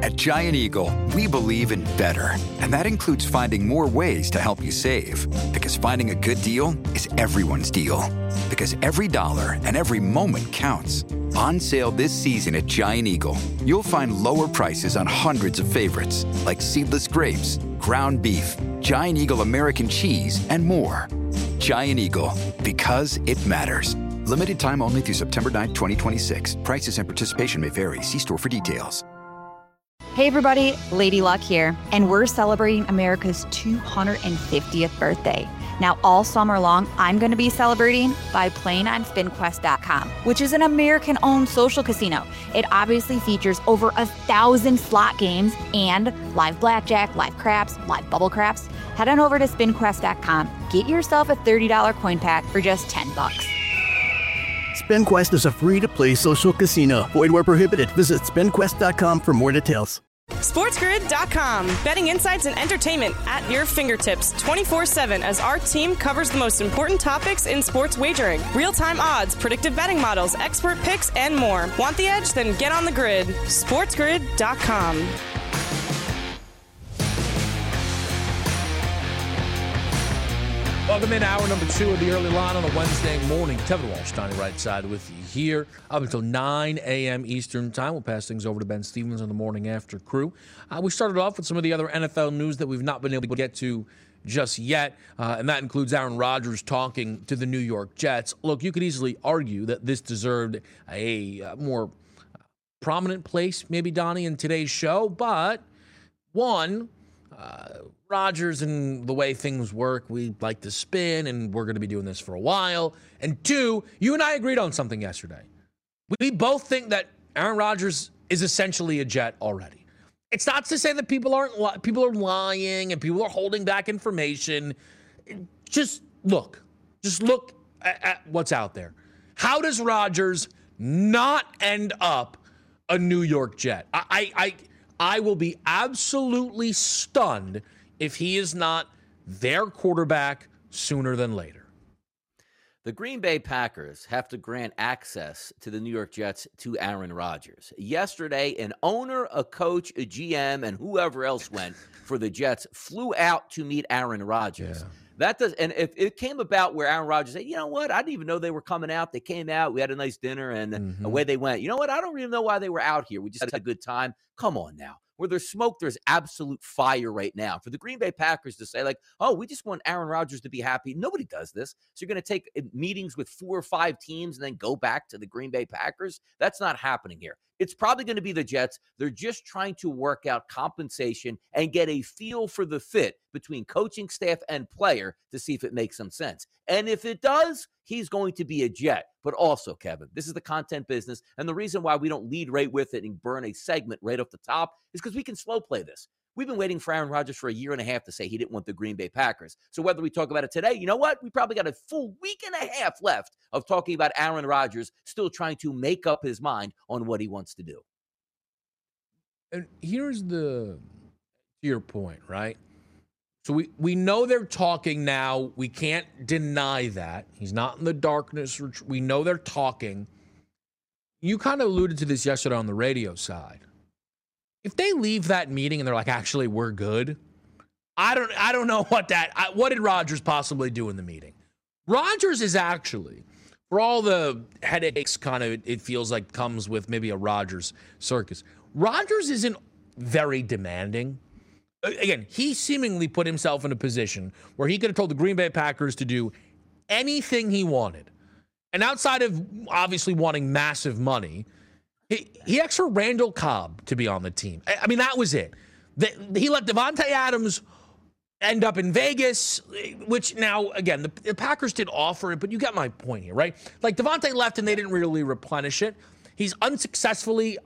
At Giant Eagle, we believe in better. And that includes finding more ways to help you save. Because finding a good deal is everyone's deal. Because every dollar and every moment counts. On sale this season at Giant Eagle, you'll find lower prices on hundreds of favorites, like seedless grapes, ground beef, Giant Eagle American cheese, and more. Giant Eagle, because it matters. Limited time only through September 9th, 2026. Prices and participation may vary. See store for details. Hey everybody, Lady Luck here, and we're celebrating America's 250th birthday. Now all summer long, I'm going to be celebrating by playing on SpinQuest.com, which is an American-owned social casino. It obviously features over 1,000 slot games and live blackjack, live craps, live bubble craps. Head on over to SpinQuest.com, get yourself a $30 coin pack for just $10. SpinQuest is a free-to-play social casino. Void where prohibited. Visit SpinQuest.com for more details. SportsGrid.com. Betting insights and entertainment at your fingertips 24/7 as our team covers the most important topics in sports wagering. Real-time odds, predictive betting models, expert picks, and more. Want the edge? Then get on the grid. SportsGrid.com. Welcome in hour number 2 of the early line on a Wednesday morning. Kevin Walsh, Tony Right Side with you here up until 9 a.m. Eastern time. We'll pass things over to Ben Stevens on the morning after crew. We started off with some of the other NFL news that we've not been able to get to just yet, and that includes Aaron Rodgers talking to the New York Jets. Look, you could easily argue that this deserved a more prominent place, maybe, Donnie, in today's show, but one, Rodgers and the way things work, we like to spin, and we're going to be doing this for a while. And two, you and I agreed on something yesterday. We both think that Aaron Rodgers is essentially a Jet already. It's not to say that people are lying and people are holding back information. Just look at what's out there. How does Rodgers not end up a New York Jet? I will be absolutely stunned if he is not their quarterback sooner than later. The Green Bay Packers have to grant access to the New York Jets to Aaron Rodgers. Yesterday, an owner, a coach, a GM, and whoever else went for the Jets flew out to meet Aaron Rodgers. Yeah. That does, and if it came about where Aaron Rodgers said, you know what, I didn't even know they were coming out. They came out, we had a nice dinner, and away they went. You know what, I don't even know why they were out here. We just had a good time. Come on now. Where there's smoke, there's absolute fire right now. For the Green Bay Packers to say, like, oh, we just want Aaron Rodgers to be happy. Nobody does this. So you're going to take meetings with 4 or 5 teams and then go back to the Green Bay Packers? That's not happening here. It's probably going to be the Jets. They're just trying to work out compensation and get a feel for the fit between coaching staff and player to see if it makes some sense. And if it does, he's going to be a Jet. But also, Kevin, this is the content business. And the reason why we don't lead right with it and burn a segment right off the top is because we can slow play this. We've been waiting for Aaron Rodgers for a year and a half to say he didn't want the Green Bay Packers. So whether we talk about it today, you know what? We probably got a full week and a half left of talking about Aaron Rodgers still trying to make up his mind on what he wants to do. And here's to your point, right? So we know they're talking now. We can't deny that. He's not in the darkness. We know they're talking. You kind of alluded to this yesterday on the radio side. If they leave that meeting and they're like, actually, we're good, I don't know what did Rodgers possibly do in the meeting? Rodgers is actually, for all the headaches kind of it feels like comes with maybe a Rodgers circus, Rodgers isn't very demanding. Again, he seemingly put himself in a position where he could have told the Green Bay Packers to do anything he wanted. And outside of obviously wanting massive money, he asked for Randall Cobb to be on the team. I mean, that was it. He let Devontae Adams end up in Vegas, which now, again, the Packers did offer it, but you get my point here, right? Like, Devontae left and they didn't really replenish it. He's unsuccessfully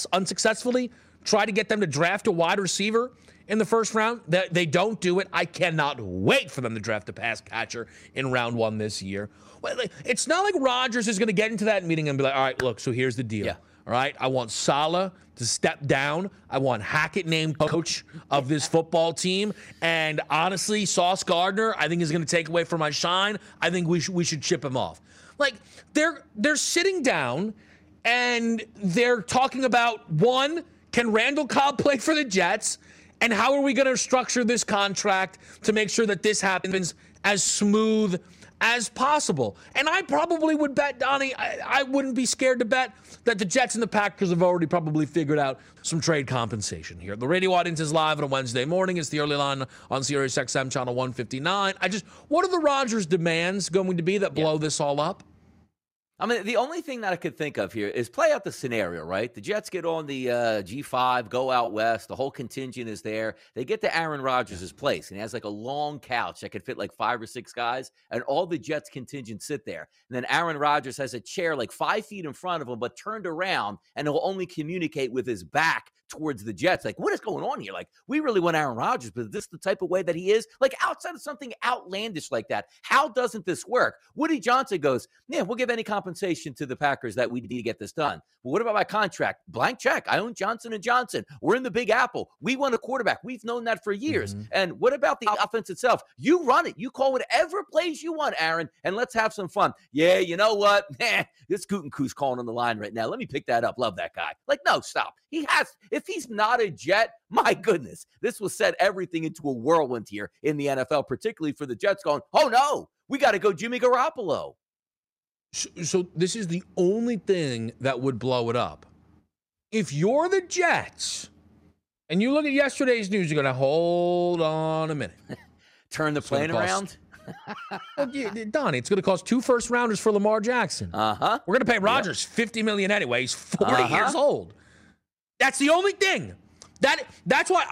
tried to get them to draft a wide receiver in the first round. They don't do it. I cannot wait for them to draft a pass catcher in round 1 this year. It's not like Rodgers is going to get into that meeting and be like, all right, look, so here's the deal. Yeah. All right, I want Saleh to step down. I want Hackett named coach of this football team. And honestly, Sauce Gardner, I think is going to take away from my shine. I think we should ship him off. Like, they're sitting down and they're talking about, one, Can Randall Cobb play for the Jets? And how are we going to structure this contract to make sure that this happens as smooth as possible? And I probably would bet, Donnie, I wouldn't be scared to bet that the Jets and the Packers have already probably figured out some trade compensation here. The Radio Audience is live on a Wednesday morning. It's the early line on Sirius XM channel 159. What are the Rodgers demands going to be that blow this all up? I mean, the only thing that I could think of here is play out the scenario, right? The Jets get on the G5, go out west. The whole contingent is there. They get to Aaron Rodgers' place, and he has like a long couch that could fit like 5 or 6 guys, and all the Jets contingent sit there. And then Aaron Rodgers has a chair like 5 feet in front of him, but turned around, and he'll only communicate with his back towards the Jets. Like, what is going on here? Like, we really want Aaron Rodgers, but is this the type of way that he is? Like, outside of something outlandish like that, how doesn't this work? Woody Johnson goes, yeah, we'll give any compensation to the Packers that we need to get this done. But what about my contract? Blank check. I own Johnson & Johnson. We're in the Big Apple. We want a quarterback. We've known that for years. Mm-hmm. And what about the offense itself? You run it. You call whatever plays you want, Aaron, and let's have some fun. Yeah, you know what? This Gutekunst's calling on the line right now. Let me pick that up. Love that guy. Like, no, stop. If he's not a Jet, my goodness, this will set everything into a whirlwind here in the NFL, particularly for the Jets going, oh no, we got to go Jimmy Garoppolo. So this is the only thing that would blow it up. If you're the Jets and you look at yesterday's news, you're going to hold on a minute. Turn the plane around? Well, Donnie, it's going to cost 2 first-rounders for Lamar Jackson. Uh-huh. We're going to pay Rodgers $50 million anyway. He's 40 years old. That's the only thing. That's why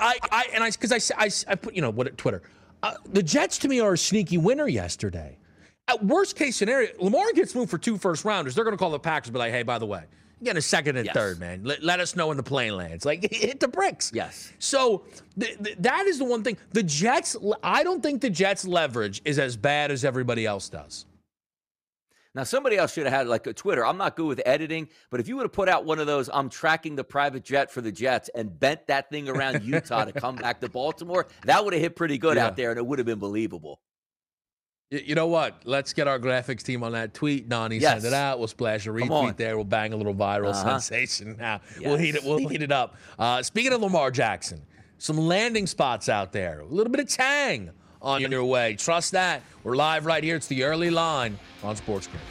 I put, what, Twitter. The Jets to me are a sneaky winner yesterday. At worst case scenario, Lamar gets moved for 2 first-rounders. They're going to call the Packers and be like, hey, by the way, you get a second and third, man. Let us know when the plane lands. Like, hit the bricks. Yes. So that is the one thing. The Jets, I don't think the Jets' leverage is as bad as everybody else does. Now, somebody else should have had like a Twitter. I'm not good with editing, but if you would have put out one of those, I'm tracking the private jet for the Jets and bent that thing around Utah to come back to Baltimore, that would have hit pretty good out there, and it would have been believable. You know what? Let's get our graphics team on that tweet. Donnie, send it out. We'll splash a retweet there. We'll bang a little viral sensation. Now we'll heat it up. Speaking of Lamar Jackson, some landing spots out there. A little bit of tang on your way. Trust that. We're live right here. It's the early line on Sports Grid.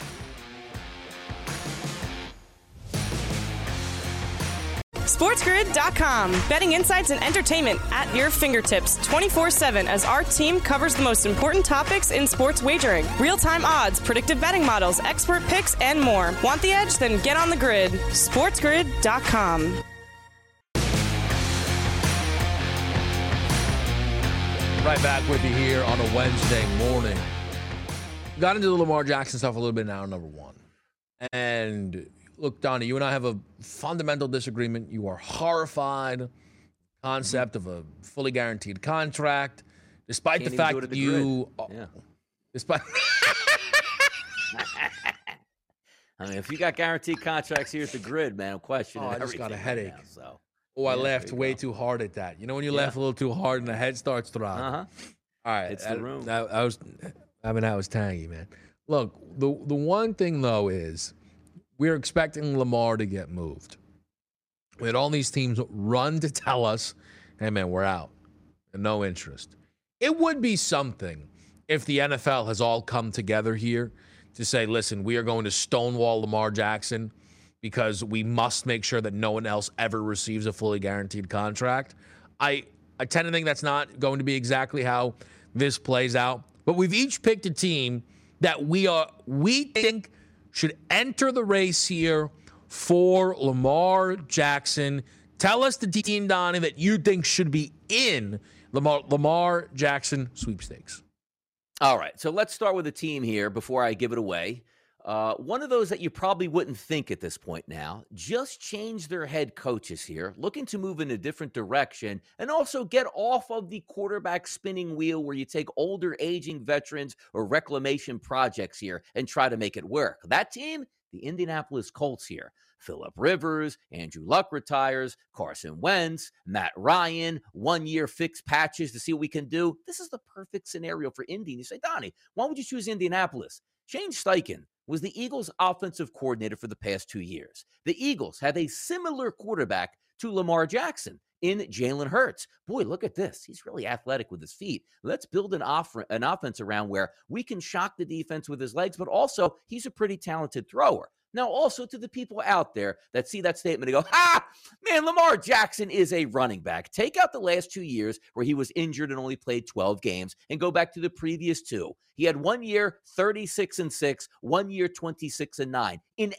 SportsGrid.com. Betting insights and entertainment at your fingertips 24/7 as our team covers the most important topics in sports wagering. Real-time odds, predictive betting models, expert picks, and more. Want the edge? Then get on the grid. SportsGrid.com. Right back with you here on a Wednesday morning. Got into the Lamar Jackson stuff a little bit in hour number 1. And look, Donnie, you and I have a fundamental disagreement. You are horrified concept of a fully guaranteed contract, despite the fact that you... Despite... I mean, if you got guaranteed contracts here at the Grid, man, I'm questioning everything. I just got a headache. Now, so. I laughed way too hard at that. You know when you laugh a little too hard and the head starts throbbing? All right. It's the room. That was tangy, man. Look, the one thing, though, is we're expecting Lamar to get moved. We had all these teams run to tell us, hey, man, we're out and no interest. It would be something if the NFL has all come together here to say, listen, we are going to stonewall Lamar Jackson because we must make sure that no one else ever receives a fully guaranteed contract. I tend to think that's not going to be exactly how this plays out. But we've each picked a team that we think should enter the race here for Lamar Jackson. Tell us the team, Donnie, that you think should be in Lamar Jackson sweepstakes. All right, so let's start with a team here before I give it away. One of those that you probably wouldn't think at this point now, just changed their head coaches here, looking to move in a different direction and also get off of the quarterback spinning wheel where you take older, aging veterans or reclamation projects here and try to make it work. That team, the Indianapolis Colts here. Phillip Rivers, Andrew Luck retires, Carson Wentz, Matt Ryan, 1 year fixed patches to see what we can do. This is the perfect scenario for Indy. And you say, Donnie, why would you choose Indianapolis? Shane Steichen was the Eagles' offensive coordinator for the past 2 years. The Eagles have a similar quarterback to Lamar Jackson in Jalen Hurts. Boy, look at this. He's really athletic with his feet. Let's build an offense around where we can shock the defense with his legs, but also he's a pretty talented thrower. Now, also to the people out there that see that statement and go, man, Lamar Jackson is a running back. Take out the last 2 years where he was injured and only played 12 games and go back to the previous 2. He had 1 year, 36-6, 1 year, 26-9. An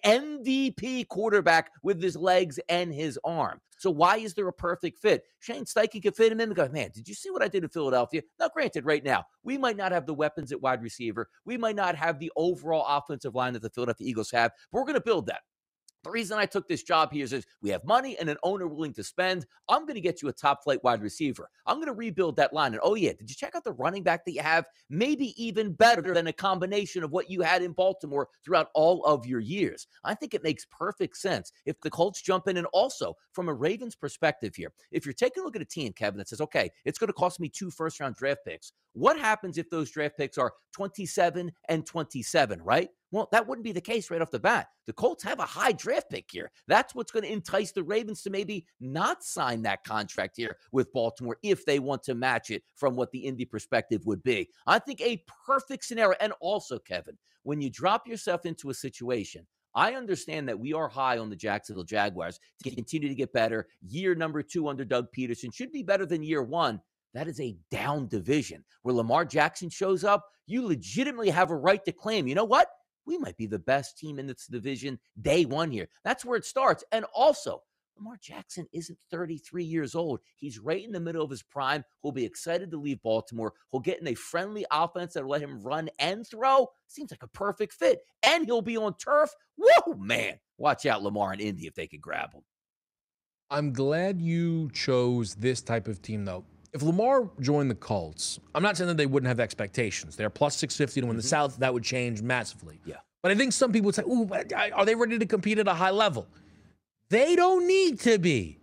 MVP quarterback with his legs and his arm. So why is there a perfect fit? Shane Steichen can fit him in and go, man, did you see what I did in Philadelphia? Now, granted, right now, we might not have the weapons at wide receiver. We might not have the overall offensive line that the Philadelphia Eagles have, but we're going to build that. The reason I took this job here is we have money and an owner willing to spend. I'm going to get you a top flight wide receiver. I'm going to rebuild that line. And oh yeah, did you check out the running back that you have? Maybe even better than a combination of what you had in Baltimore throughout all of your years. I think it makes perfect sense if the Colts jump in. And also from a Ravens perspective here, if you're taking a look at a team, Kevin, that says, okay, it's going to cost me 2 first-round draft picks. What happens if those draft picks are 27 and 27, right? Well, that wouldn't be the case right off the bat. The Colts have a high draft pick here. That's what's going to entice the Ravens to maybe not sign that contract here with Baltimore if they want to match it from what the Indy perspective would be. I think a perfect scenario. And also, Kevin, when you drop yourself into a situation, I understand that we are high on the Jacksonville Jaguars to continue to get better. Year number 2 under Doug Peterson should be better than year 1. That is a down division. Where Lamar Jackson shows up, you legitimately have a right to claim, you know what? We might be the best team in this division day 1 here. That's where it starts. And also, Lamar Jackson isn't 33 years old. He's right in the middle of his prime. He'll be excited to leave Baltimore. He'll get in a friendly offense that'll let him run and throw. Seems like a perfect fit. And he'll be on turf. Whoa, man. Watch out, Lamar and Indy, if they could grab him. I'm glad you chose this type of team, though. If Lamar joined the Colts, I'm not saying that they wouldn't have expectations. They're plus 650 to win the South. That would change massively. Yeah. But I think some people would say, ooh, are they ready to compete at a high level? They don't need to be.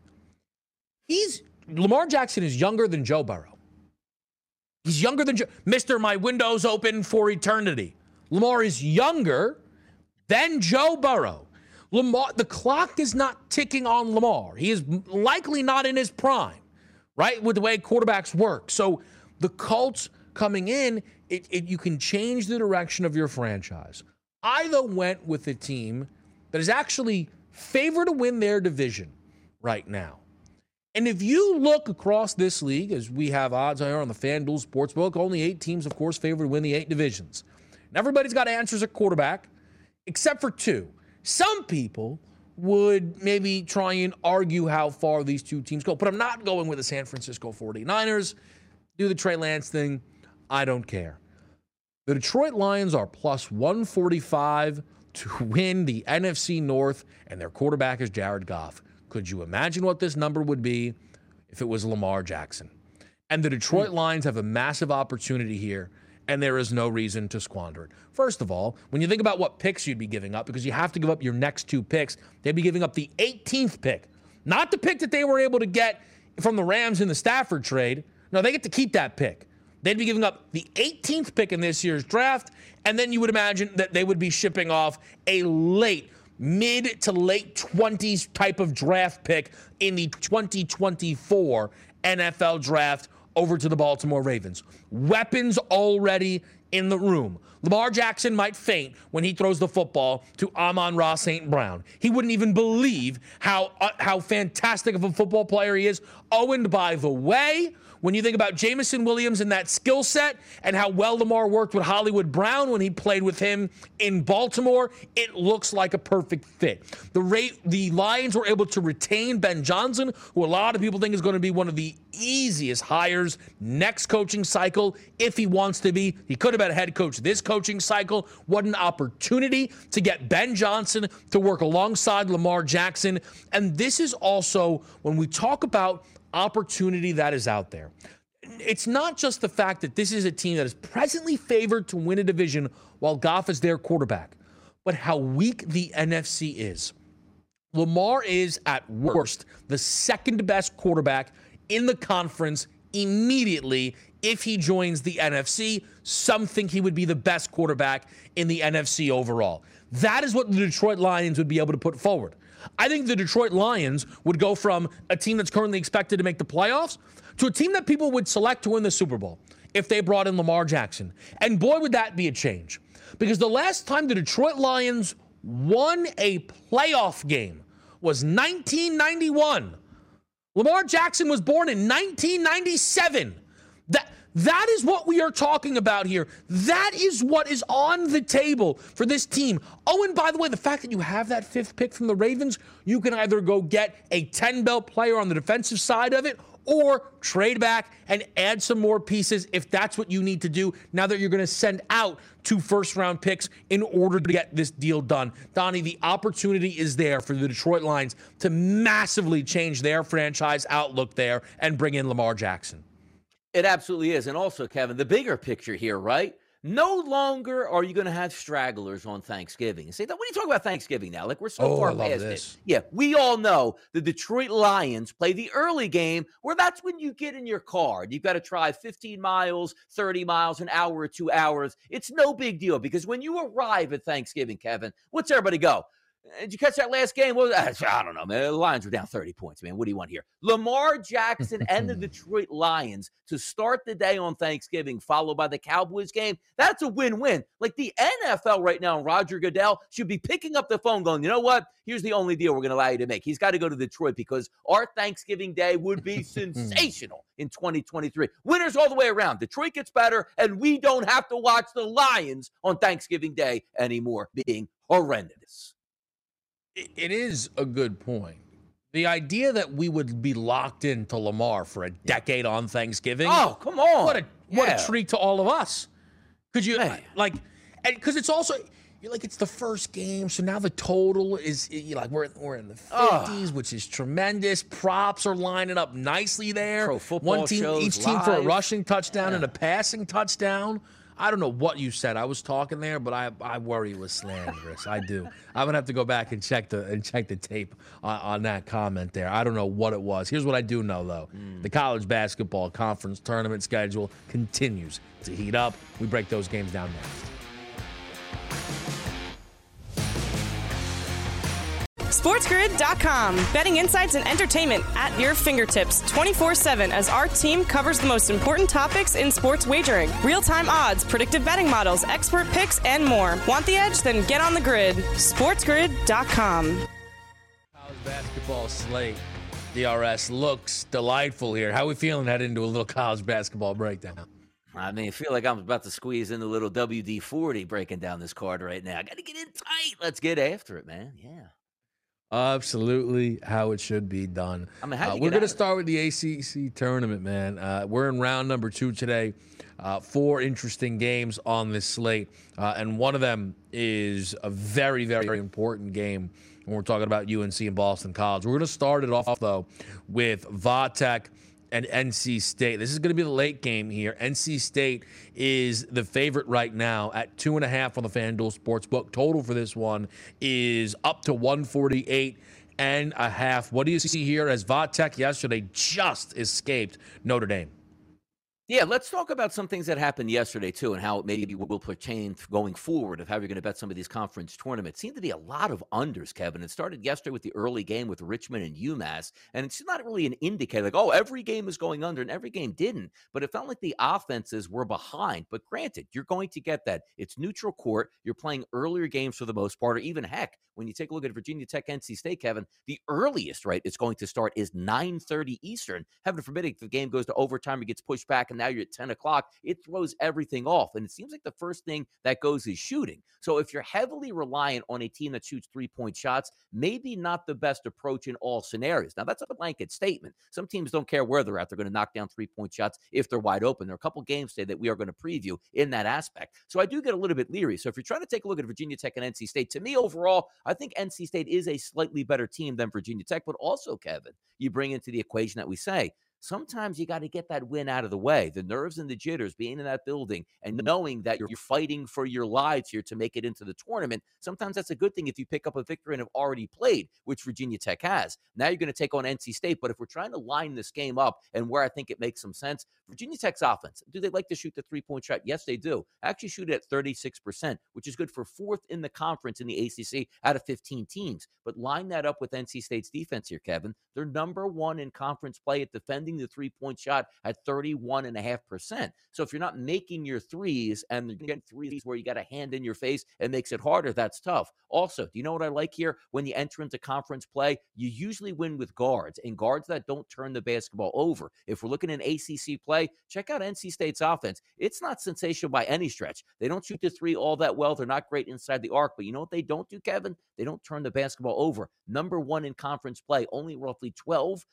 Lamar Jackson is younger than Joe Burrow. He's younger than Mr. My window's open for eternity. Lamar is younger than Joe Burrow. The clock is not ticking on Lamar. He is likely not in his prime. Right, with the way quarterbacks work. So the Colts coming in, you can change the direction of your franchise. I, though, went with a team that is actually favored to win their division right now. And if you look across this league, as we have odds here on the FanDuel Sportsbook, only 8 teams, of course, favored to win the 8 divisions. And everybody's got answers at quarterback, except for 2. Some people would maybe try and argue how far these 2 teams go. But I'm not going with the San Francisco 49ers. Do the Trey Lance thing. I don't care. The Detroit Lions are plus 145 to win the NFC North, and their quarterback is Jared Goff. Could you imagine what this number would be if it was Lamar Jackson? And the Detroit Lions have a massive opportunity here, and there is no reason to squander it. First of all, when you think about what picks you'd be giving up, because you have to give up your next 2 picks, they'd be giving up the 18th pick. Not the pick that they were able to get from the Rams in the Stafford trade. No, they get to keep that pick. They'd be giving up the 18th pick in this year's draft, and then you would imagine that they would be shipping off a mid to late 20s type of draft pick in the 2024 NFL draft over to the Baltimore Ravens. Weapons already in the room. Lamar Jackson might faint when he throws the football to Amon-Ra St. Brown. He wouldn't even believe how fantastic of a football player he is. Oh, and by the way, when you think about Jameson Williams and that skill set and how well Lamar worked with Hollywood Brown when he played with him in Baltimore, it looks like a perfect fit. The Lions were able to retain Ben Johnson, who a lot of people think is going to be one of the easiest hires next coaching cycle if he wants to be. He could have been a head coach this coaching cycle. What an opportunity to get Ben Johnson to work alongside Lamar Jackson. And this is also when we talk about opportunity that is out there. It's not just the fact that this is a team that is presently favored to win a division while Goff is their quarterback, but how weak the NFC is. Lamar is, at worst, the second best quarterback in the conference immediately if he joins the NFC. Some think he would be the best quarterback in the NFC overall. That is what the Detroit Lions would be able to put forward. I think the Detroit Lions would go from a team that's currently expected to make the playoffs to a team that people would select to win the Super Bowl if they brought in Lamar Jackson. And boy, would that be a change. Because the last time the Detroit Lions won a playoff game was 1991. Lamar Jackson was born in 1997. That is what we are talking about here. That is what is on the table for this team. Oh, and by the way, the fact that you have that 5th pick from the Ravens, you can either go get a 10-belt player on the defensive side of it or trade back and add some more pieces if that's what you need to do now that you're going to send out 2 first-round picks in order to get this deal done. Donnie, the opportunity is there for the Detroit Lions to massively change their franchise outlook there and bring in Lamar Jackson. It absolutely is. And also, Kevin, the bigger picture here, right? No longer are you going to have stragglers on Thanksgiving. Say that when you talk about Thanksgiving now, like we're so far past it. Yeah, we all know the Detroit Lions play the early game where that's when you get in your car. You've got to drive 15 miles, 30 miles, an hour or 2 hours. It's no big deal because when you arrive at Thanksgiving, Kevin, what's everybody go? Did you catch that last game? Well, I don't know, man. The Lions were down 30 points, man. What do you want here? Lamar Jackson and the Detroit Lions to start the day on Thanksgiving, followed by the Cowboys game. That's a win-win. Like the NFL right now, Roger Goodell should be picking up the phone going, you know what? Here's the only deal we're going to allow you to make. He's got to go to Detroit because our Thanksgiving Day would be sensational in 2023. Winners all the way around. Detroit gets better, and we don't have to watch the Lions on Thanksgiving Day anymore being horrendous. It is a good point. The idea that we would be locked into Lamar for a decade on Thanksgiving. Oh, come on. What a treat to all of us. Could you, because it's also, it's the first game, so now the total is, we're in the 50s, which is tremendous. Props are lining up nicely there. Pro football shows each team for a rushing touchdown and a passing touchdown. I don't know what you said. I was talking there, but I worry it was slanderous. I do. I'm gonna have to go back and check the tape on that comment there. I don't know what it was. Here's what I do know though: the college basketball conference tournament schedule continues to heat up. We break those games down next. SportsGrid.com. Betting insights and entertainment at your fingertips 24/7 as our team covers the most important topics in sports wagering. Real-time odds, predictive betting models, expert picks, and more. Want the edge? Then get on the grid. SportsGrid.com. College basketball slate. DRS looks delightful here. How are we feeling heading into a little college basketball breakdown? I mean, I feel like I'm about to squeeze in a little WD-40 breaking down this card right now. I got to get in tight. Let's get after it, man. Yeah. Absolutely how it should be done. I mean, we're going to start with the ACC tournament, man. We're in round number 2 today. 4 interesting games on this slate, and one of them is a very, very important game when we're talking about UNC and Boston College. We're going to start it off, though, with Va-Tech and NC State. This is going to be the late game here. NC State is the favorite right now at 2.5 on the FanDuel Sportsbook. Total for this one is up to 148.5. What do you see here as Va-Tech yesterday just escaped Notre Dame? Yeah, let's talk about some things that happened yesterday, too, and how it maybe will pertain going forward of how you're going to bet some of these conference tournaments. Seemed to be a lot of unders, Kevin. It started yesterday with the early game with Richmond and UMass, and it's not really an indicator like, oh, every game is going under, and every game didn't. But it felt like the offenses were behind. But granted, you're going to get that. It's neutral court. You're playing earlier games for the most part, or even, heck, when you take a look at Virginia Tech, NC State, Kevin, the earliest, right, it's going to start is 9:30 Eastern. Heaven forbid if the game goes to overtime, it gets pushed back, and now you're at 10 o'clock, it throws everything off. And it seems like the first thing that goes is shooting. So if you're heavily reliant on a team that shoots 3-point shots, maybe not the best approach in all scenarios. Now, that's a blanket statement. Some teams don't care where they're at. They're going to knock down 3-point shots if they're wide open. There are a couple games today that we are going to preview in that aspect. So I do get a little bit leery. So if you're trying to take a look at Virginia Tech and NC State, to me overall, I think NC State is a slightly better team than Virginia Tech. But also, Kevin, you bring into the equation that we say, sometimes you got to get that win out of the way. The nerves and the jitters, being in that building and knowing that you're fighting for your lives here to make it into the tournament, sometimes that's a good thing if you pick up a victory and have already played, which Virginia Tech has. Now you're going to take on NC State, but if we're trying to line this game up and where I think it makes some sense, Virginia Tech's offense, do they like to shoot the three-point shot? Yes, they do. Actually shoot it at 36%, which is good for fourth in the conference in the ACC out of 15 teams. But line that up with NC State's defense here, Kevin. They're number one in conference play at defending the three-point shot at 31.5%. So if you're not making your threes and you're getting threes where you got a hand in your face, it makes it harder. That's tough. Also, do you know what I like here? When you enter into conference play, you usually win with guards and guards that don't turn the basketball over. If we're looking at ACC play, check out NC State's offense. It's not sensational by any stretch. They don't shoot the three all that well. They're not great inside the arc, but you know what they don't do, Kevin? They don't turn the basketball over. Number one in conference play, only roughly 12%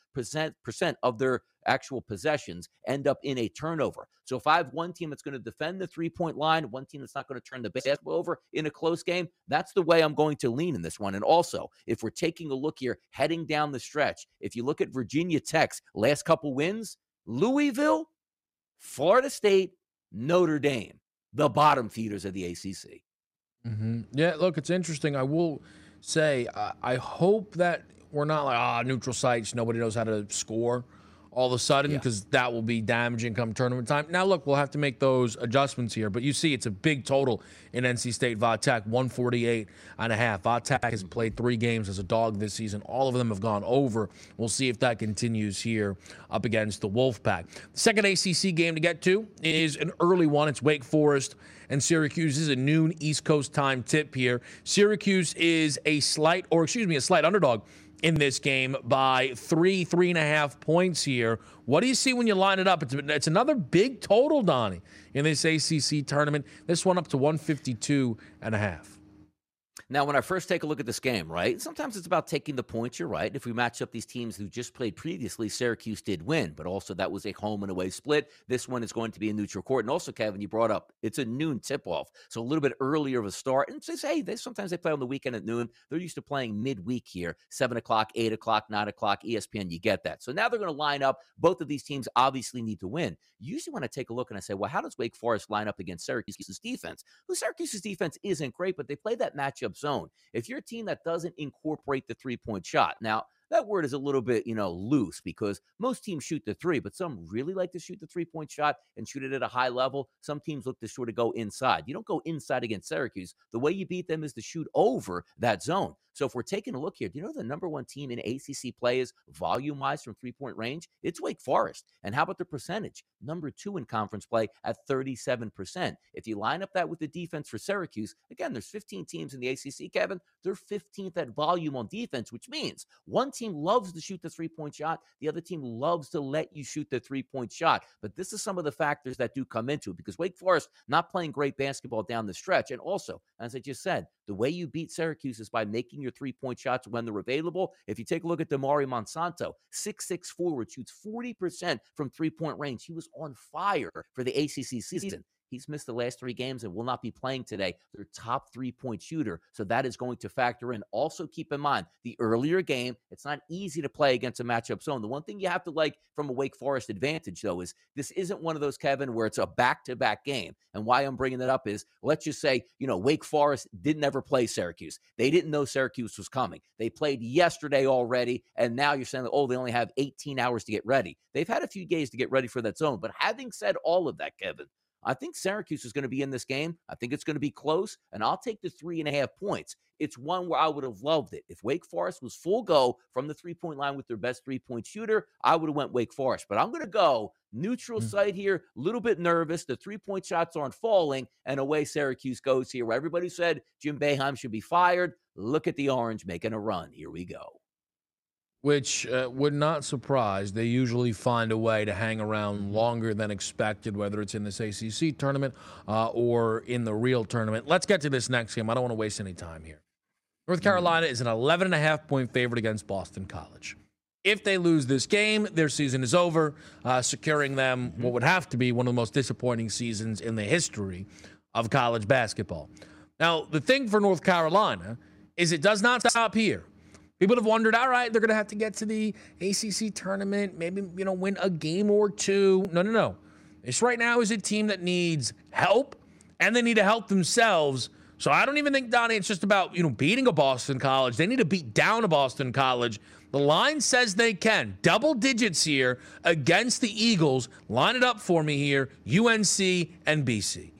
of their actual possessions end up in a turnover. So if I have one team that's going to defend the three-point line, one team that's not going to turn the basketball over in a close game, that's the way I'm going to lean in this one. And also, if we're taking a look here, heading down the stretch, if you look at Virginia Tech's last couple wins, Louisville, Florida State, Notre Dame, the bottom feeders of the ACC. Mm-hmm. Yeah, look, it's interesting. I will say, I hope that we're not like, neutral sites, nobody knows how to score all of a sudden, because that will be damaging come tournament time. Now, look, we'll have to make those adjustments here, but you see it's a big total in NC State Vatech, 148.5. Vatech has played 3 games as a dog this season. All of them have gone over. We'll see if that continues here up against the Wolfpack. The second ACC game to get to is an early one. It's Wake Forest and Syracuse. This is a noon East Coast time tip here. Syracuse is a slight underdog in this game by 3.5 points here. What do you see when you line it up? It's another big total, Donnie, in this ACC tournament. This one up to 152.5. Now, when I first take a look at this game, right, sometimes it's about taking the points. You're right. If we match up these teams who just played previously, Syracuse did win, but also that was a home and away split. This one is going to be a neutral court. And also, Kevin, you brought up, it's a noon tip-off, so a little bit earlier of a start. And just, hey, sometimes they play on the weekend at noon. They're used to playing midweek here, 7 o'clock, 8 o'clock, 9 o'clock, ESPN, you get that. So now they're going to line up. Both of these teams obviously need to win. Usually when I take a look and I say, well, how does Wake Forest line up against Syracuse's defense? Well, Syracuse's defense isn't great, but they play that matchup zone. If you're a team that doesn't incorporate the three-point shot, now that word is a little bit, loose, because most teams shoot the three, but some really like to shoot the three-point shot and shoot it at a high level. Some teams look to sort of go inside. You don't go inside against Syracuse. The way you beat them is to shoot over that zone. So if we're taking a look here, do you know the number one team in ACC play is volume-wise from three-point range? It's Wake Forest. And how about the percentage? Number 2 in conference play at 37%. If you line up that with the defense for Syracuse, again, there's 15 teams in the ACC, Kevin. They're 15th at volume on defense, which means one team loves to shoot the three-point shot. The other team loves to let you shoot the three-point shot. But this is some of the factors that do come into it, because Wake Forest not playing great basketball down the stretch. And also, as I just said, the way you beat Syracuse is by making your three-point shots when they're available. If you take a look at Damari Monsanto, 6'6" forward, shoots 40% from three-point range. He was on fire for the ACC season. He's missed the last 3 games and will not be playing today. Their top three-point shooter. So that is going to factor in. Also keep in mind, the earlier game, it's not easy to play against a matchup zone. The one thing you have to like from a Wake Forest advantage, though, is this isn't one of those, Kevin, where it's a back-to-back game. And why I'm bringing that up is, let's just say, Wake Forest didn't ever play Syracuse. They didn't know Syracuse was coming. They played yesterday already, and now you're saying, they only have 18 hours to get ready. They've had a few days to get ready for that zone. But having said all of that, Kevin, I think Syracuse is going to be in this game. I think it's going to be close, and I'll take the 3.5 points. It's one where I would have loved it. If Wake Forest was full go from the three-point line with their best three-point shooter, I would have went Wake Forest. But I'm going to go neutral site here, a little bit nervous. The three-point shots aren't falling, and away Syracuse goes here, where everybody said Jim Boeheim should be fired. Look at the Orange making a run. Here we go. Which would not surprise. They usually find a way to hang around longer than expected, whether it's in this ACC tournament or in the real tournament. Let's get to this next game. I don't want to waste any time here. North Carolina is an 11.5-point favorite against Boston College. If they lose this game, their season is over, securing them what would have to be one of the most disappointing seasons in the history of college basketball. Now, the thing for North Carolina is it does not stop here. People have wondered, all right, they're going to have to get to the ACC tournament, maybe, win a game or two. No. This right now is a team that needs help, and they need to help themselves. So I don't even think, Donnie, it's just about, beating a Boston College. They need to beat down a Boston College. The line says they can. Double digits here against the Eagles. Line it up for me here, UNC and BC.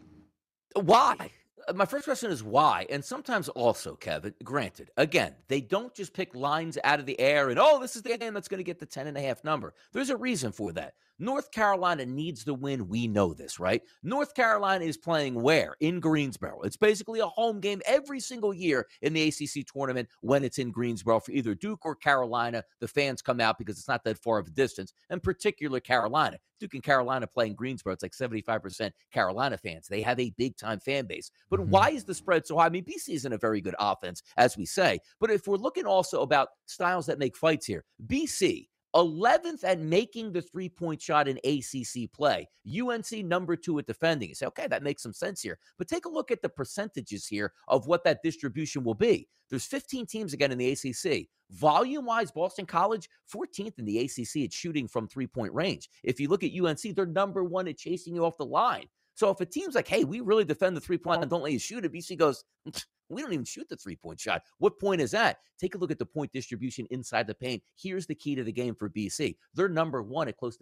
Why? My first question is why? And sometimes also, Kevin, granted, again, they don't just pick lines out of the air and, this is the game that's going to get the 10.5 number. There's a reason for that. North Carolina needs to win. We know this, right? North Carolina is playing where? In Greensboro. It's basically a home game every single year in the ACC tournament when it's in Greensboro for either Duke or Carolina. The fans come out because it's not that far of a distance, and particularly Carolina. Duke and Carolina playing Greensboro. It's like 75% Carolina fans. They have a big-time fan base. But why is the spread so high? I mean, BC isn't a very good offense, as we say. But if we're looking also about styles that make fights here, BC, 11th at making the three-point shot in ACC play. UNC number 2 at defending. You say, okay, that makes some sense here. But take a look at the percentages here of what that distribution will be. There's 15 teams again in the ACC. Volume-wise, Boston College, 14th in the ACC at shooting from three-point range. If you look at UNC, they're number 1 at chasing you off the line. So if a team's like, hey, we really defend the three-point line, don't let you shoot it, BC goes, we don't even shoot the three-point shot. What point is that? Take a look at the point distribution inside the paint. Here's the key to the game for BC. They're number 1 at close to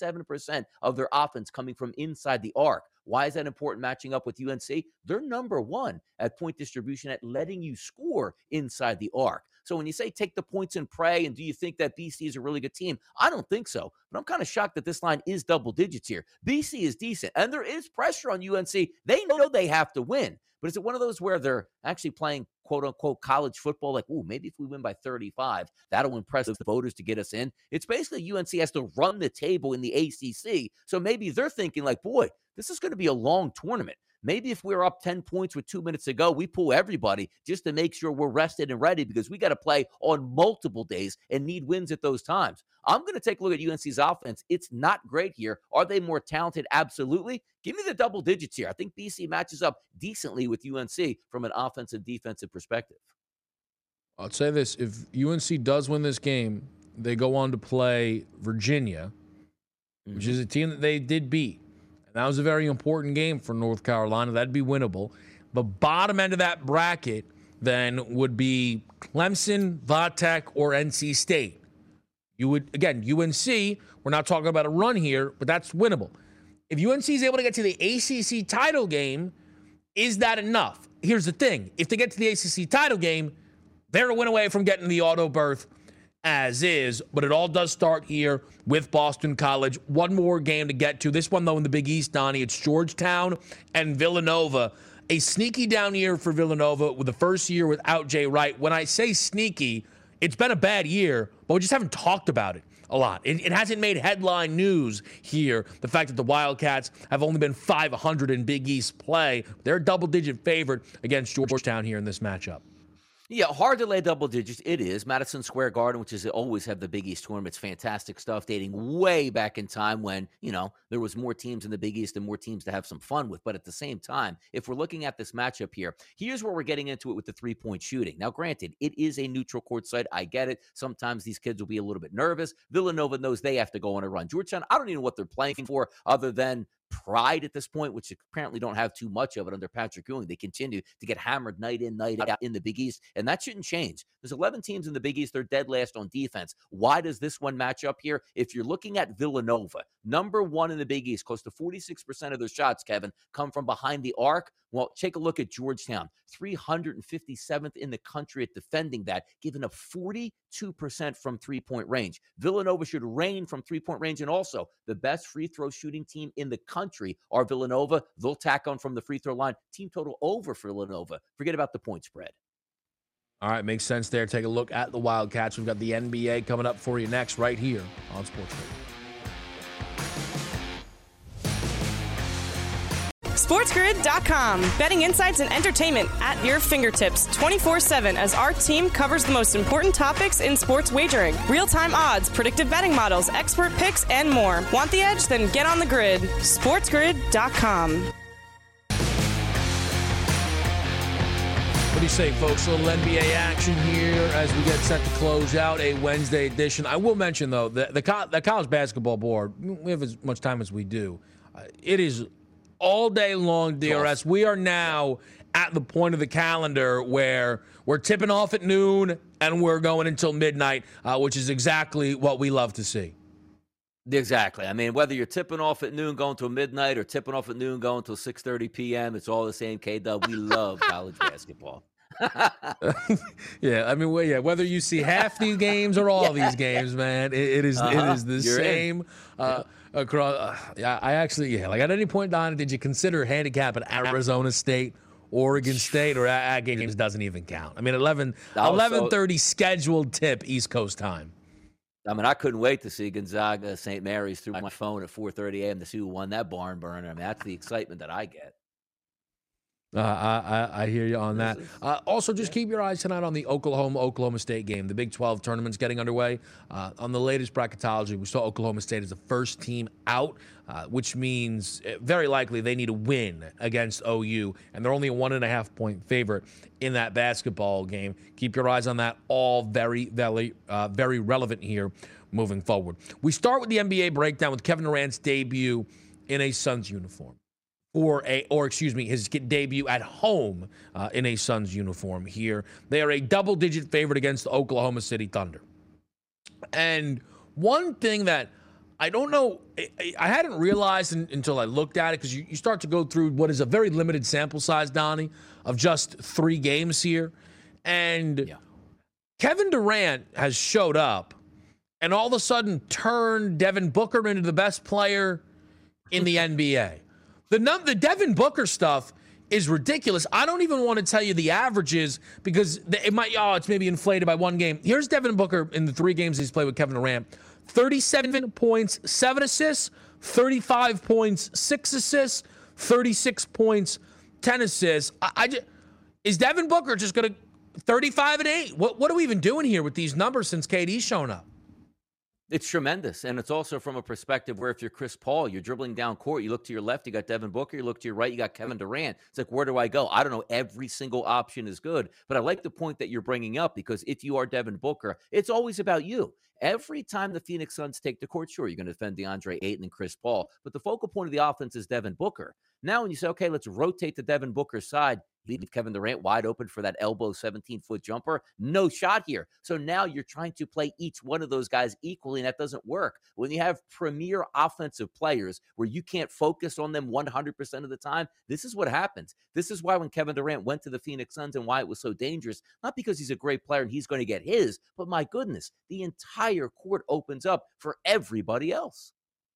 57% of their offense coming from inside the arc. Why is that important matching up with UNC? They're number 1 at point distribution at letting you score inside the arc. So when you say take the points and pray, and do you think that BC is a really good team? I don't think so. But I'm kind of shocked that this line is double digits here. BC is decent, and there is pressure on UNC. They know they have to win. But is it one of those where they're actually playing quote-unquote college football? Like, maybe if we win by 35, that'll impress the voters to get us in. It's basically UNC has to run the table in the ACC. So maybe they're thinking like, boy, this is going to be a long tournament. Maybe if we're up 10 points with 2 minutes to go, we pull everybody just to make sure we're rested and ready because we got to play on multiple days and need wins at those times. I'm going to take a look at UNC's offense. It's not great here. Are they more talented? Absolutely. Give me the double digits here. I think BC matches up decently with UNC from an offensive defensive perspective. I'll say this. If UNC does win this game, they go on to play Virginia, which is a team that they did beat. And that was a very important game for North Carolina. That'd be winnable. The bottom end of that bracket then would be Clemson, Vatech, or NC State. You would, again, UNC, we're not talking about a run here, but that's winnable. If UNC is able to get to the ACC title game, is that enough? Here's the thing. If they get to the ACC title game, they're a win away from getting the auto berth as is, but it all does start here with Boston College. One more game to get to. This one, though, in the Big East, Donnie, it's Georgetown and Villanova. A sneaky down year for Villanova with the first year without Jay Wright. When I say sneaky, it's been a bad year, but we just haven't talked about it a lot. It hasn't made headline news here. The fact that the Wildcats have only been 500 in Big East play. They're a double-digit favorite against Georgetown here in this matchup. Yeah, hard to lay double digits. It is. Madison Square Garden, which is always have the Big East tournament. It's fantastic stuff dating way back in time when, there was more teams in the Big East and more teams to have some fun with. But at the same time, if we're looking at this matchup here, here's where we're getting into it with the three-point shooting. Now, granted, it is a neutral court site. I get it. Sometimes these kids will be a little bit nervous. Villanova knows they have to go on a run. Georgetown, I don't even know what they're playing for other than pride at this point, which apparently don't have too much of it under Patrick Ewing. They continue to get hammered night in, night out in the Big East, and that shouldn't change. There's 11 teams in the Big East. They're dead last on defense. Why does this one match up here? If you're looking at Villanova, number 1 in the Big East, close to 46% of their shots, Kevin, come from behind the arc. Well, take a look at Georgetown, 357th in the country at defending that, giving up 42% from three-point range. Villanova should reign from three-point range, and also the best free throw shooting team in the country are Villanova. They'll tack on from the free throw line. Team total over for Villanova. Forget about the point spread. All right, makes sense there. Take a look at the Wildcats. We've got the NBA coming up for you next right here on Sports Radio. SportsGrid.com. Betting insights and entertainment at your fingertips 24/7 as our team covers the most important topics in sports wagering. Real-time odds, predictive betting models, expert picks, and more. Want the edge? Then get on the grid. SportsGrid.com. What do you say, folks? A little NBA action here as we get set to close out a Wednesday edition. I will mention, though, the college basketball board, we have as much time as we do. It is all day long, DRS. We are now at the point of the calendar where we're tipping off at noon and we're going until midnight, which is exactly what we love to see. Exactly. I mean, whether you're tipping off at noon going till midnight or tipping off at noon going till 6:30 p.m., it's all the same, K-Dub. We love college basketball. Yeah, I mean, whether you see half these games or all these games, man, it is the same across. I actually, like at any point, Don, did you consider handicapping Arizona State, Oregon State, or that games doesn't even count? I mean, 11:30 scheduled tip East Coast time. I mean, I couldn't wait to see Gonzaga, St. Mary's through my phone at 4:30 a.m. to see who won that barn burner. I mean, that's the excitement that I get. I hear you on that. Also, just keep your eyes tonight on the Oklahoma State game. The Big 12 tournament's getting underway. On the latest bracketology, we saw Oklahoma State as the first team out, which means very likely they need to win against OU, and they're only a 1.5-point favorite in that basketball game. Keep your eyes on that. All very relevant here moving forward. We start with the NBA breakdown with Kevin Durant's debut in a Suns uniform. His debut at home in a Suns uniform here. They are a double-digit favorite against the Oklahoma City Thunder. And one thing that I don't know, I hadn't realized until I looked at it, because you start to go through what is a very limited sample size, Donnie, of just 3 games here. And Kevin Durant has showed up and all of a sudden turned Devin Booker into the best player in the NBA. The Devin Booker stuff is ridiculous. I don't even want to tell you the averages because it's maybe inflated by one game. Here's Devin Booker in the 3 games he's played with Kevin Durant. 37 points, 7 assists, 35 points, 6 assists, 36 points, 10 assists. Is Devin Booker just going to 35 and 8? What are we even doing here with these numbers since KD's shown up? It's tremendous, and it's also from a perspective where if you're Chris Paul, you're dribbling down court, you look to your left, you got Devin Booker, you look to your right, you got Kevin Durant. It's like, where do I go? I don't know. Every single option is good, but I like the point that you're bringing up, because if you are Devin Booker, it's always about you. Every time the Phoenix Suns take the court, sure, you're going to defend DeAndre Ayton and Chris Paul, but the focal point of the offense is Devin Booker. Now, when you say, okay, let's rotate the Devin Booker side, leaving Kevin Durant wide open for that elbow 17-foot jumper, no shot here. So now you're trying to play each one of those guys equally, and that doesn't work. When you have premier offensive players where you can't focus on them 100% of the time, this is what happens. This is why when Kevin Durant went to the Phoenix Suns and why it was so dangerous, not because he's a great player and he's going to get his, but my goodness, the entire court opens up for everybody else.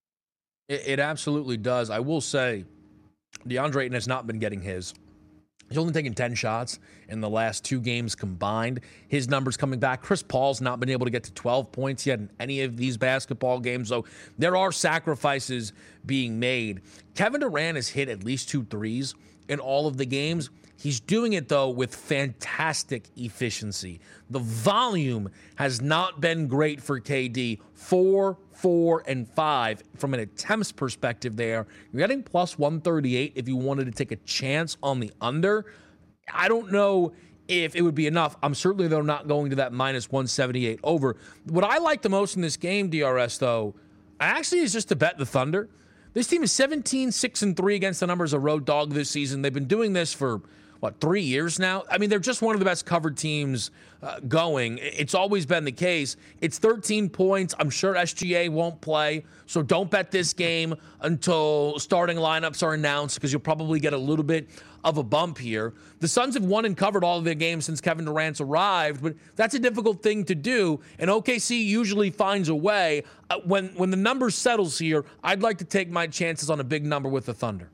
It absolutely does. I will say, DeAndre Ayton has not been getting his. He's only taken 10 shots in the last 2 games combined. His numbers coming back. Chris Paul's not been able to get to 12 points yet in any of these basketball games. So there are sacrifices being made. Kevin Durant has hit at least 2 threes in all of the games. He's doing it, though, with fantastic efficiency. The volume has not been great for KD. 4, 4, and 5 from an attempts perspective there. You're getting plus 138 if you wanted to take a chance on the under. I don't know if it would be enough. I'm certainly, though, not going to that minus 178 over. What I like the most in this game, DRS, though, actually is just to bet the Thunder. This team is 17-6-3 against the number as a road dog this season. They've been doing this for 3 years now? I mean, they're just one of the best covered teams going. It's always been the case. It's 13 points. I'm sure SGA won't play, so don't bet this game until starting lineups are announced, because you'll probably get a little bit of a bump here. The Suns have won and covered all of their games since Kevin Durant's arrived, but that's a difficult thing to do, and OKC usually finds a way. When the number settles here, I'd like to take my chances on a big number with the Thunder.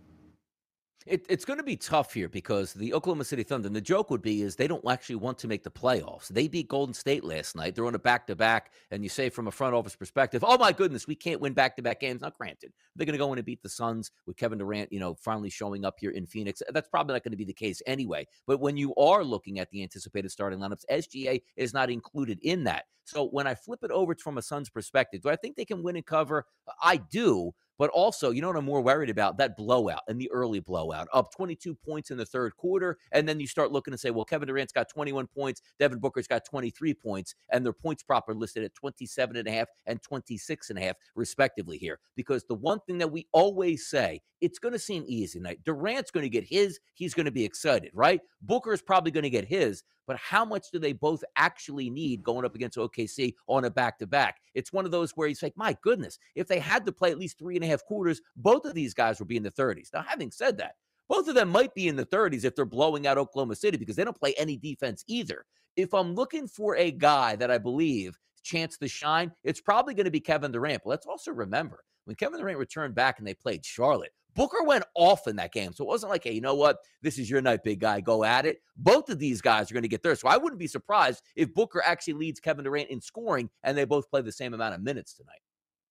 It's going to be tough here because the Oklahoma City Thunder, and the joke would be, is they don't actually want to make the playoffs. They beat Golden State last night. They're on a back-to-back, and you say from a front office perspective, oh my goodness, we can't win back-to-back games. Not granted. They're going to go in and beat the Suns with Kevin Durant, finally showing up here in Phoenix. That's probably not going to be the case anyway. But when you are looking at the anticipated starting lineups, SGA is not included in that. So when I flip it over from a Suns perspective, do I think they can win and cover? I do. But also, you know what I'm more worried about? That blowout and the early blowout, up 22 points in the third quarter. And then you start looking and say, well, Kevin Durant's got 21 points. Devin Booker's got 23 points. And their points prop are listed at 27.5 and 26.5, respectively here. Because the one thing that we always say, it's going to seem easy tonight. Durant's going to get his. He's going to be excited, right? Booker's probably going to get his. But how much do they both actually need going up against OKC on a back-to-back? It's one of those where he's like, my goodness, if they had to play at least 3.5 quarters, both of these guys would be in the 30s. Now, having said that, both of them might be in the 30s if they're blowing out Oklahoma City because they don't play any defense either. If I'm looking for a guy that I believe chance to shine, it's probably going to be Kevin Durant. But let's also remember, when Kevin Durant returned back and they played Charlotte, Booker went off in that game. So it wasn't like, hey, you know what? This is your night, big guy. Go at it. Both of these guys are going to get theirs. So I wouldn't be surprised if Booker actually leads Kevin Durant in scoring and they both play the same amount of minutes tonight.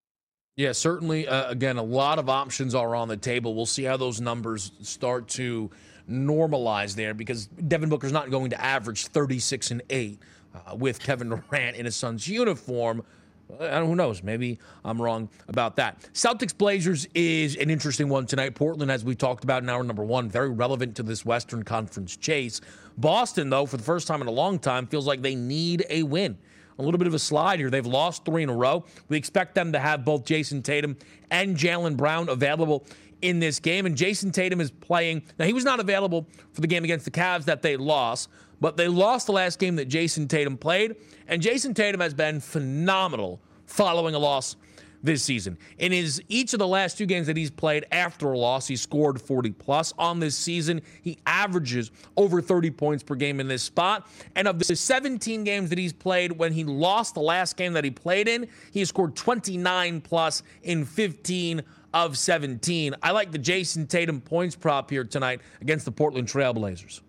Yeah, certainly. Again, a lot of options are on the table. We'll see how those numbers start to normalize there because Devin Booker's not going to average 36 and 8 with Kevin Durant in his son's uniform. Who knows? Maybe I'm wrong about that. Celtics-Blazers is an interesting one tonight. Portland, as we talked about in hour number one, very relevant to this Western Conference chase. Boston, though, for the first time in a long time, feels like they need a win. A little bit of a slide here. They've lost 3 in a row. We expect them to have both Jason Tatum and Jaylen Brown available in this game. And Jason Tatum is playing. Now, he was not available for the game against the Cavs that they lost, but they lost the last game that Jason Tatum played. And Jason Tatum has been phenomenal following a loss this season. In each of the last 2 games that he's played after a loss, he scored 40+ on this season. He averages over 30 points per game in this spot. And of the 17 games that he's played when he lost the last game that he played in, he has scored 29+ in 15 of 17. I like the Jason Tatum points prop here tonight against the Portland Trail Blazers.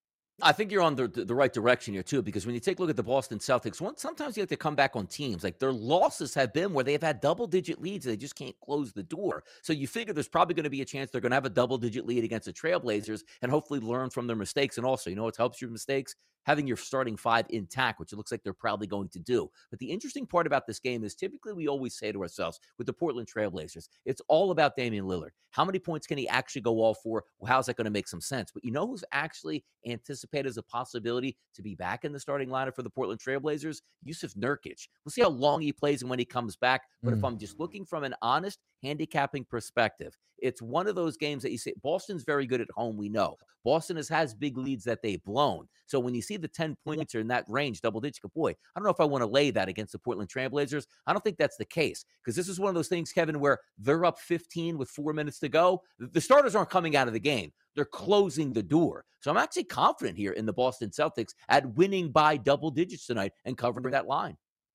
I think you're on the right direction here, too, because when you take a look at the Boston Celtics, sometimes you have to come back on teams. Like, their losses have been where they've had double-digit leads and they just can't close the door. So you figure there's probably going to be a chance they're going to have a double-digit lead against the Trailblazers and hopefully learn from their mistakes. And also, you know what helps your mistakes? Having your starting 5 intact, which it looks like they're probably going to do. But the interesting part about this game is typically we always say to ourselves with the Portland Trailblazers, it's all about Damian Lillard. How many points can he actually go all for? Well, how's that going to make some sense? But you know who's actually anticipated as a possibility to be back in the starting lineup for the Portland Trailblazers? Yusuf Nurkic. We'll see how long he plays and when he comes back. But if I'm just looking from an honest handicapping perspective, it's one of those games that you say Boston's very good at home. We know Boston has big leads that they've blown. So when you see the 10 points are in that range, double digit, boy, I don't know if I want to lay that against the Portland Trailblazers. I don't think that's the case because this is one of those things, Kevin, where they're up 15 with 4 minutes to go. The starters aren't coming out of the game. They're closing the door. So I'm actually confident here in the Boston Celtics at winning by double digits tonight and covering that line.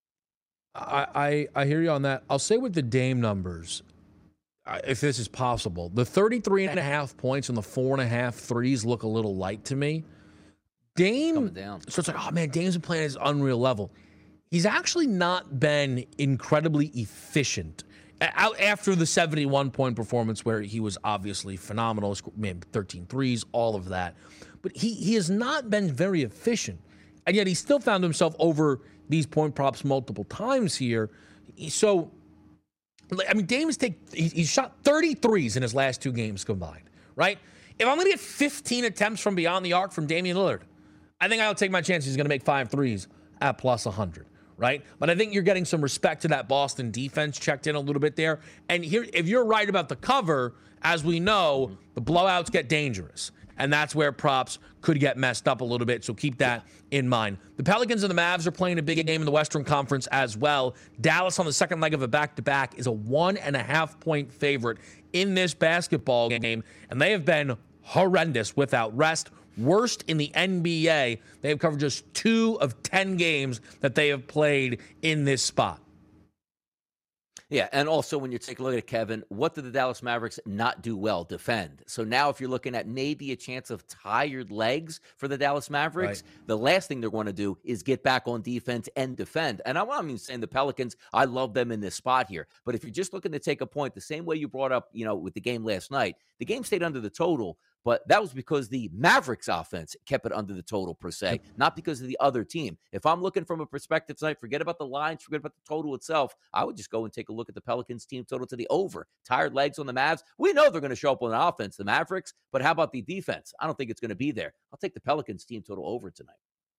I hear you on that. I'll say with the Dame numbers, if this is possible, the 33.5 points and the 4.5 threes look a little light to me. Dame, so it's like, oh man, Dame's been playing at his unreal level. He's actually not been incredibly efficient. After the 71-point performance where he was obviously phenomenal, 13 threes, all of that. But he has not been very efficient. And yet he still found himself over these point props multiple times here. So, I mean, Dame he's shot 33s in his last 2 games combined, right? If I'm going to get 15 attempts from beyond the arc from Damian Lillard, I think I'll take my chances he's going to make 5 threes at plus 100. Right? But I think you're getting some respect to that Boston defense checked in a little bit there. And here, if you're right about the cover, as we know, the blowouts get dangerous. And that's where props could get messed up a little bit. So keep that in mind. The Pelicans and the Mavs are playing a big game in the Western Conference as well. Dallas on the second leg of a back-to-back is a 1.5-point favorite in this basketball game. And they have been horrendous without rest. Worst in the NBA. They have covered just 2 of 10 games that they have played in this spot. Yeah, and also when you take a look at it, Kevin, what did the Dallas Mavericks not do well? Defend. So now if you're looking at maybe a chance of tired legs for the Dallas Mavericks, the last thing they're going to do is get back on defense and defend. And I'm not even saying the Pelicans, I love them in this spot here. But if you're just looking to take a point, the same way you brought up, with the game last night, the game stayed under the total. but that was because the Mavericks offense kept it under the total per se, not because of the other team. If I'm looking from a perspective tonight, forget about the lines, forget about the total itself. I would just go and take a look at the Pelicans team total to the over. Tired legs on the Mavs. We know they're going to show up on the offense, the Mavericks, but how about the defense? I don't think it's going to be there. I'll take the Pelicans team total over tonight.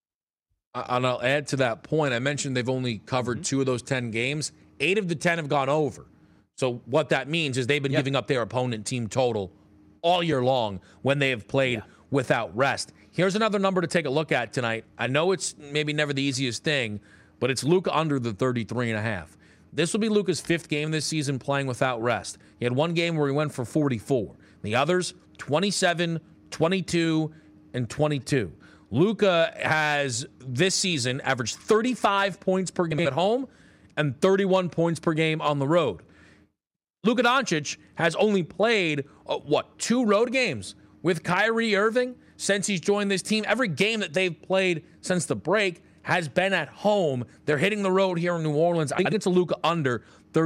And I'll add to that point. I mentioned they've only covered 2 of those 10 games. 8 of the 10 have gone over. So what that means is they've been giving up their opponent team total all year long when they have played without rest. Here's another number to take a look at tonight. I know it's maybe never the easiest thing, but it's Luka under the 33.5. This will be Luka's 5th game this season playing without rest. He had 1 game where he went for 44. The others, 27, 22, and 22. Luka has this season averaged 35 points per game at home and 31 points per game on the road. Luka Doncic has only played, 2 road games with Kyrie Irving since he's joined this team. Every game that they've played since the break has been at home. They're hitting the road here in New Orleans. I think it's a Luka under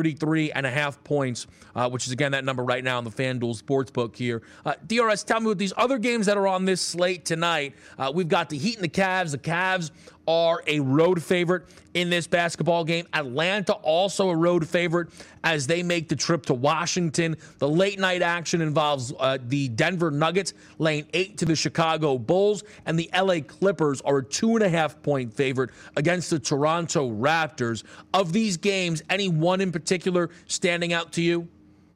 33.5 points, which is, again, that number right now on the FanDuel Sportsbook here. DRS, tell me what these other games that are on this slate tonight. We've got the Heat and the Cavs. The Cavs are a road favorite in this basketball game. Atlanta also a road favorite as they make the trip to Washington. The late night action involves the Denver Nuggets laying 8 to the Chicago Bulls, and the LA Clippers are a 2.5-point favorite against the Toronto Raptors. Of these games, any one in particular standing out to you?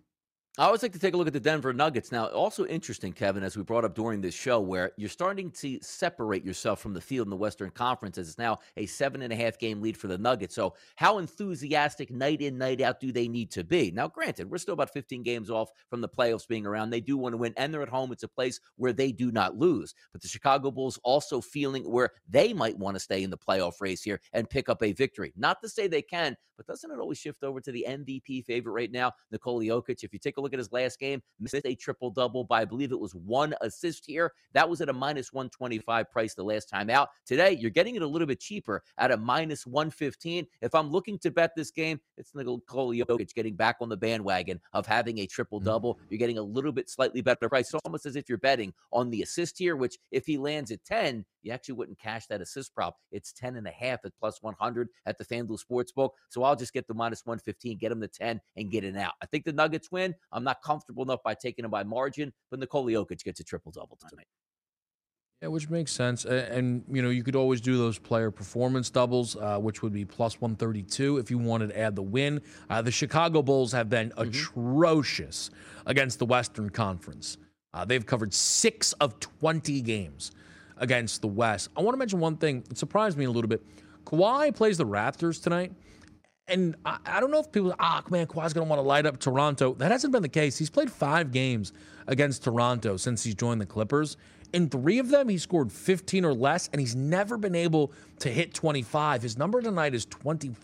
I always like to take a look at the Denver Nuggets. Now, also interesting, Kevin, as we brought up during this show, where you're starting to separate yourself from the field in the Western Conference, as it's now a 7.5-game lead for the Nuggets. So how enthusiastic night in, night out do they need to be? Now, granted, we're still about 15 games off from the playoffs being around. They do want to win, and they're at home. It's a place where they do not lose. But the Chicago Bulls also feeling where they might want to stay in the playoff race here and pick up a victory. Not to say they can, but doesn't it always shift over to the MVP favorite right now, Nikola Jokic? If you take a look at his last game, missed a triple-double by, I believe it was 1 assist here. That was at a minus 125 price the last time out. Today, you're getting it a little bit cheaper at a minus 115. If I'm looking to bet this game, it's Nikola Jokic getting back on the bandwagon of having a triple-double. You're getting a little bit slightly better price. It's almost as if you're betting on the assist here, which if he lands at 10, you actually wouldn't cash that assist prop. It's 10.5 at plus 100 at the FanDuel Sportsbook. So I'll just get the minus 115, get him to 10, and get it out. I think the Nuggets win. I'm not comfortable enough by taking them by margin, but Nikola Jokic gets a triple-double tonight. Yeah, which makes sense. And, you could always do those player performance doubles, which would be plus 132 if you wanted to add the win. The Chicago Bulls have been atrocious against the Western Conference. They've covered 6 of 20 games against the West. I want to mention one thing that surprised me a little bit. Kawhi plays the Raptors tonight. And I don't know if people, man, Kawhi's going to want to light up Toronto. That hasn't been the case. He's played 5 games against Toronto since he's joined the Clippers. In 3 of them, he scored 15 or less, and he's never been able to hit 25. His number tonight is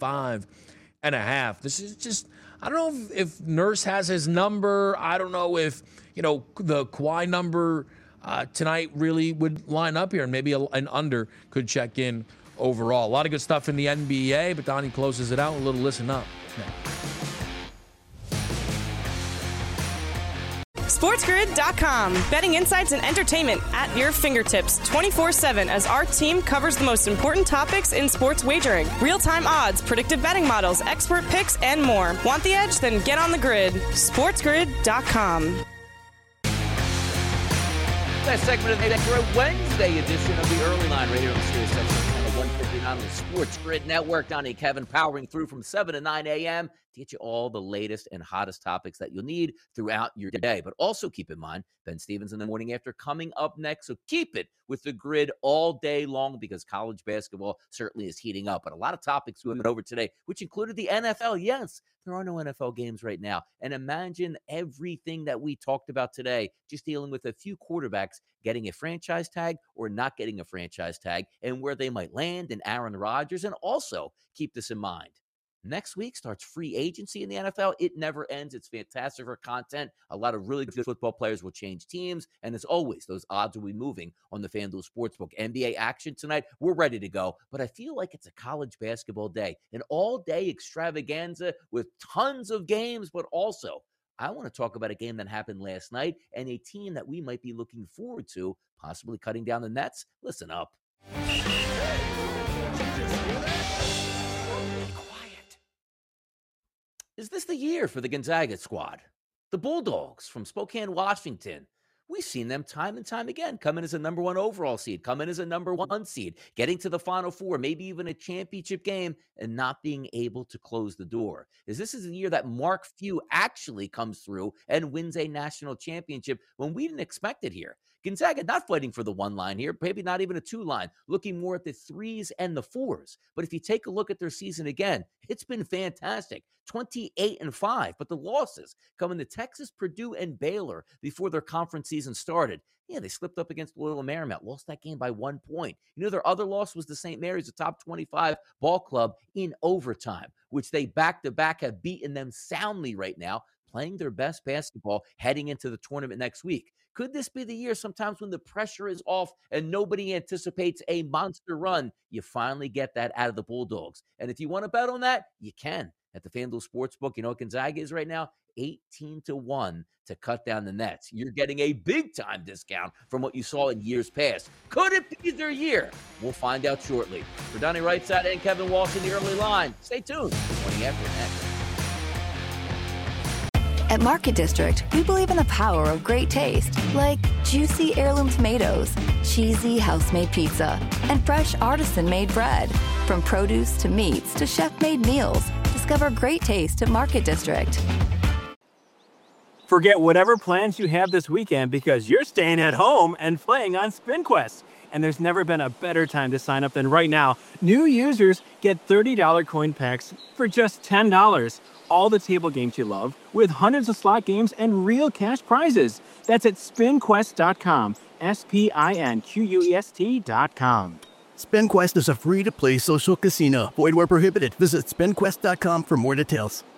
25.5. This is just, I don't know if Nurse has his number. I don't know if, the Kawhi number tonight really would line up here, and maybe an under could check in overall. A lot of good stuff in the NBA, but Donnie closes it out with a little listen up. SportsGrid.com. Betting insights and entertainment at your fingertips 24/7 as our team covers the most important topics in sports wagering. Real-time odds, predictive betting models, expert picks, and more. Want the edge? Then get on the grid. SportsGrid.com. That segment of the day for a Wednesday edition of the Early Line right here on Sirius XM 159 on the Sports Grid Network. Donnie and Kevin powering through from 7 to 9 a.m. to get you all the latest and hottest topics that you'll need throughout your day. But also keep in mind, Ben Stevens in the morning after coming up next. So keep it with the Grid all day long because college basketball certainly is heating up. But a lot of topics we went over today, which included the NFL. Yes, there are no NFL games right now. And imagine everything that we talked about today, just dealing with a few quarterbacks getting a franchise tag or not getting a franchise tag and where they might land in Aaron Rodgers. And also keep this in mind. Next week starts free agency in the NFL. It never ends. It's fantastic for content. A lot of really good football players will change teams. And as always, those odds will be moving on the FanDuel Sportsbook. NBA action tonight. We're ready to go. But I feel like it's a college basketball day. An all-day extravaganza with tons of games, but also I want to talk about a game that happened last night and a team that we might be looking forward to, possibly cutting down the nets. Listen up. Be quiet. Is this the year for the Gonzaga squad? The Bulldogs from Spokane, Washington. We've seen them time and time again come in as a number 1 overall seed, come in as a number 1 seed, getting to the Final Four, maybe even a championship game, and not being able to close the door. This is the year that Mark Few actually comes through and wins a national championship when we didn't expect it here. Gonzaga not fighting for the 1 line here, maybe not even a 2 line, looking more at the 3s and the 4s. But if you take a look at their season again, it's been fantastic. 28-5, but the losses coming to Texas, Purdue, and Baylor before their conference season started. Yeah, they slipped up against Loyola Marymount, lost that game by 1 point. You know, their other loss was to St. Mary's, a top 25 ball club, in overtime, which they back-to-back have beaten them soundly right now, playing their best basketball heading into the tournament next week. Could this be the year sometimes when the pressure is off and nobody anticipates a monster run, you finally get that out of the Bulldogs? And if you want to bet on that, you can. At the FanDuel Sportsbook, you know what Gonzaga is right now? 18-1 to cut down the nets. You're getting a big-time discount from what you saw in years past. Could it be their year? We'll find out shortly. For Donnie Rightside and Kevin Walsh in the early line, stay tuned. 20 after next. At Market District, we believe in the power of great taste, like juicy heirloom tomatoes, cheesy house-made pizza, and fresh artisan-made bread. From produce to meats to chef-made meals, discover great taste at Market District. Forget whatever plans you have this weekend because you're staying at home and playing on SpinQuest. And there's never been a better time to sign up than right now. New users get $30 coin packs for just $10. All the table games you love, with hundreds of slot games and real cash prizes. That's at SpinQuest.com. SpinQuest.com. SpinQuest is a free-to-play social casino. Void where prohibited. Visit SpinQuest.com for more details.